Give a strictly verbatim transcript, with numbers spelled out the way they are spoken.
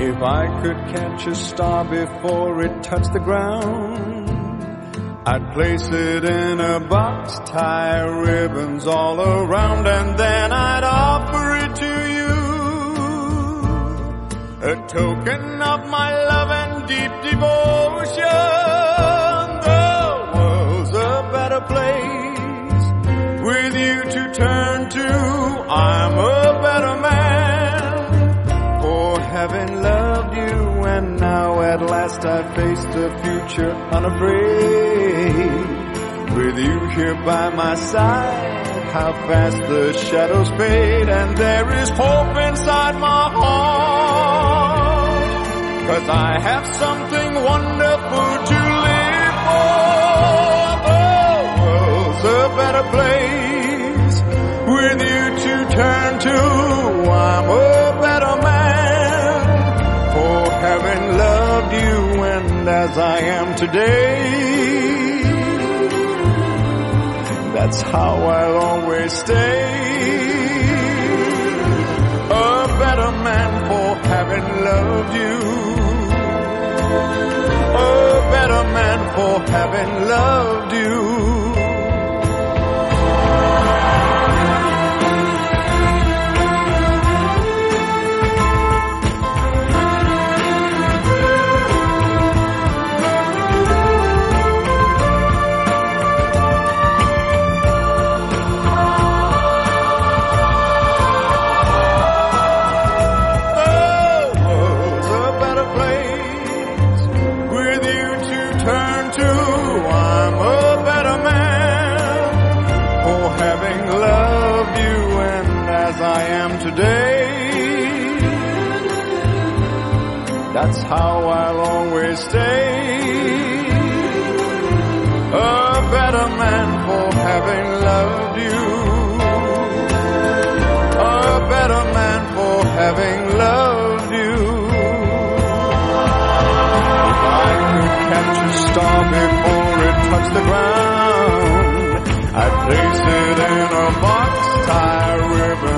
If I could catch a star before it touched the ground, I'd place it in a box, tie ribbons all around, and then I'd offer it to you, a token of my love and deep devotion. The world's a better place with you to turn to. I'm a better man for having loved you, and now at last I face the future unafraid. With you here by my side, how fast the shadows fade, and there is hope inside my heart, 'cause I have something wonderful to live for. The world's a better place with you to turn to. I'm a better man for having loved you, and as I am today, that's how I'll always stay. A better man for having loved you. A better man for having loved you. Today, that's how I'll always stay. A better man for having loved you. A better man for having loved you. If I could catch a star before it touched the ground, I'd place it in a box, tie a ribbon